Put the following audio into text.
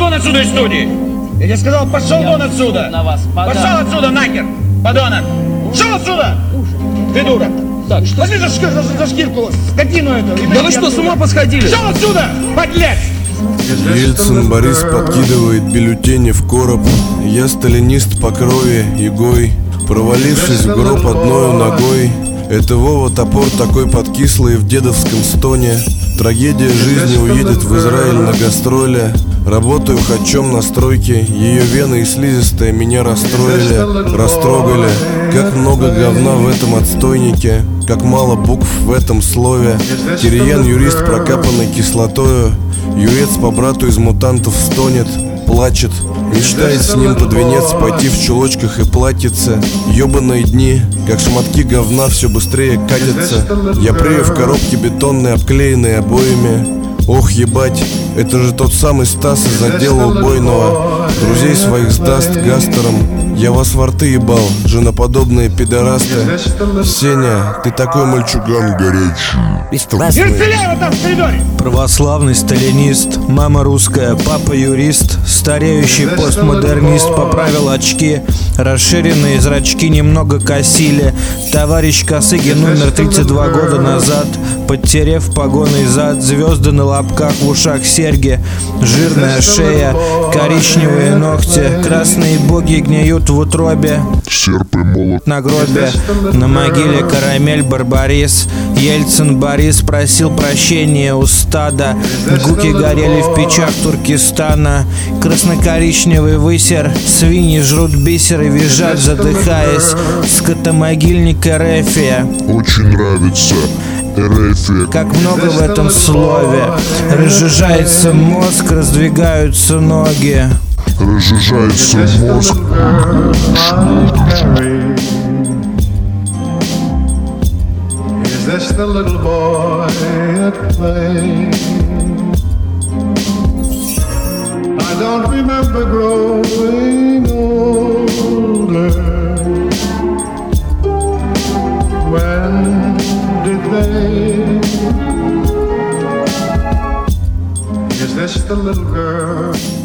вон отсюда из студии! Я тебе сказал, пошел вон отсюда! Пошел отсюда, нахер! Подонок! Шел отсюда! Ты дура! Так, что? Возьми за шкирку, скотину эту! Да вы что, с ума посходили? Шел отсюда, подлец! Ельцин Борис подкидывает бюллетени в короб. Я сталинист по крови игой, провалившись в гроб одной ногой. Это Вова Топор такой подкислый в дедовском стоне. Трагедия жизни уедет в Израиль на гастроли. Работаю хачом на стройке. Ее вены и слизистая меня расстроили, растрогали. Как много говна в этом отстойнике, как мало букв в этом слове. Кириян юрист, прокапанный кислотою. Юрец по брату из мутантов стонет, плачет, мечтает с ним под венец пойти в чулочках и платьице. Ёбаные дни, как шматки говна, все быстрее катятся. Я прею в коробке бетонной, обклеенной обоями. Ох, ебать, это же тот самый Стас из отдела убойного. Друзей своих сдаст гастером. Я вас во рты ебал, женоподобные пидорасты. Сеня, ты такой мальчуган горячий. Не стреляй вот там в коридоре! Православный сталинист, мама русская, папа юрист, стареющий постмодернист поправил очки, расширенные зрачки немного косили. Товарищ Косыгин умер 32 года назад, подтерев погоной зад, звезды на лобках, в ушах серьги, жирная шея, коричневые ногти, красные боги гниют в утробе, серп и молот на гробе, на могиле карамель Барбарис. Ельцин Борис просил прощения у стада. Гуки горели в печах Туркестана. Красно-коричневый высер, свиньи жрут бисер и визжат, задыхаясь. Скотомогильник Эрефия. очень нравится. Эрефия. Как много в этом слове. Разжижается мозг, раздвигаются ноги. Разжижается мозг. Is this the little boy at play? I don't remember growing older. When did they? Is this the little girl